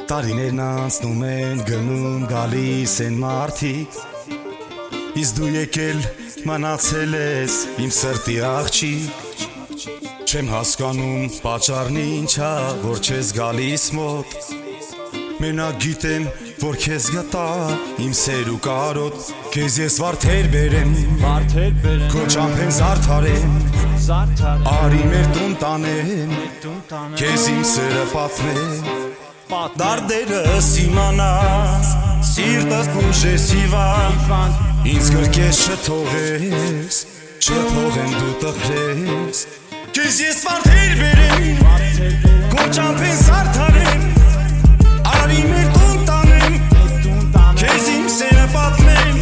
Տարիներն անցնում են, գնում, գալիս են մարդիկ, իսկ դու եկել մնացել ես իմ սրտի աղջիկ։ Չեմ հասկանում պատճառն ինչա, որ չես գալիս մոտ, մենակ գիտեմ, որ քեզ գտա իմ սեր ու կարոտ, քեզ ես վարդեր բերեմ, քո ճամփեն զարդարեմ, արի մեր տուն տանեմ, քեզ իմ սերը պատմեմ, դարդերս իմանաս, սիրտս ուժես հիվան, ինձ գրկես չթողես, չթողեմ դու տխրես, քեզ ես վարդեր բերեմ, քո ճամփեն զարդարեմ, արի մեր տուն տանեմ, քեզ իմ սերը պատմեմ,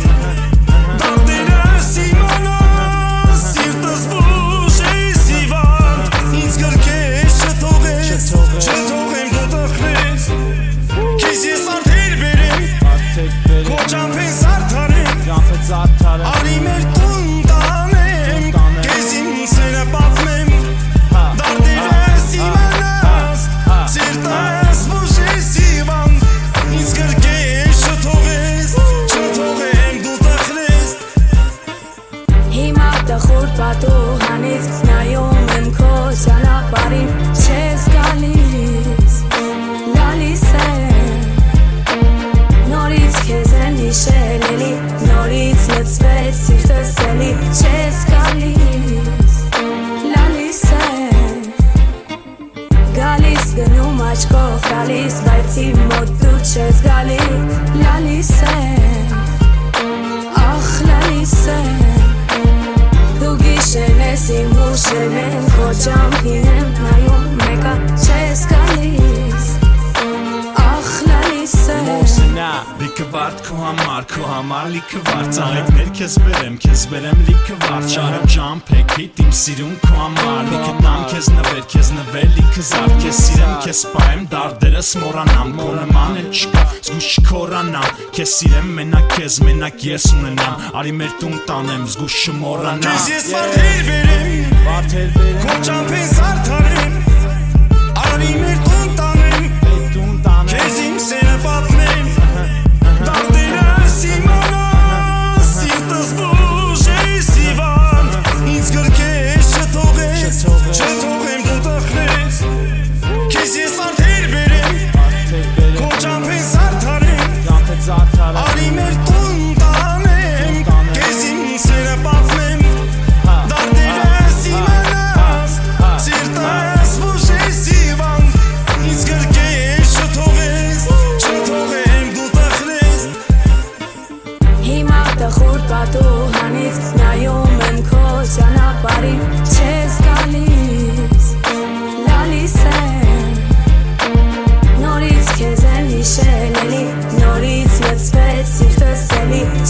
դարդերս իմանաս, սիրտս ուժես հիվան, ինձ գրկես չթողես, չթողեմ դու տխրես, քեզ ես վարդեր բերեմ, քո ճամփեն զարդարեմ, արի մեր տուն տանեմ, քեզ իմ սերը պատմեմ, դարդերս իմանաս, սիրտս ուժես հիվան, ինձ գրկես չթողես, չթողեմ դու տխրես։ Հիմա տխուր պատուհանից նայում եմ քո ճանապարհին, չես գալիս, գալիս եմ, նորից քեզ եմ հիշել էլի, նորից լցվեց սիրտս էլի, չես գալիս, լալիս եմ, գալիս գնում աչքով տալիս, բայց իմ մոտ դու չես գալի, լալիս եմ, ախ լալիս եմ, դու գիշերն ես իմ հուշերն են, քո ճամփին եմ նայում, մեկա չես գալիս, ախ լալիս եմ, լիքը վարդ քո համար լիքը վարդ, ծաղիկներ քեզ բերեմ լիքը վարդ, շարեմ ջամփեք հիտ իմ սիրուն քո համար, լիքը տամ քեզ նվեր լիքը զարդ, քեզ սիրեմ քեզ պահեմ, դարդերս մոռանամ, քո նման էլ չկա, զգույշ չքորանամ, քեզ սիրեմ մենակ ես ունենամ, արի մեր տուն տանեմ, զգույշ չմոռանամ, քեզ ես վարդեր բերեմ, քո ճամփեն զարդարեմ, արի մեր տուն տանեմ, քեզ իմ սերը պատմեմ, դարդերս իմանաս, սիրտս ուժես հիվան, ինձ գրկես չթողես, չթողեմ դու տխրես, քեզ ես վարդեր բերեմ, քո ճամփեն զարդարեմ, արի մեր տուն տանեմ, քեզ իմ սերը պատմեմ, դարդերս իմանաս, սիրտս ուժես հիվան, ինձ գրկես չթողես, չթողեմ դու տխրես։ հիմա տխուր պատուհանից նայում եմ քո ճանապարհին, չես գալիս, լալիս եմ, նորից քեզ եմ հիշել էլի, նորից լցվեց սիրտս էլի,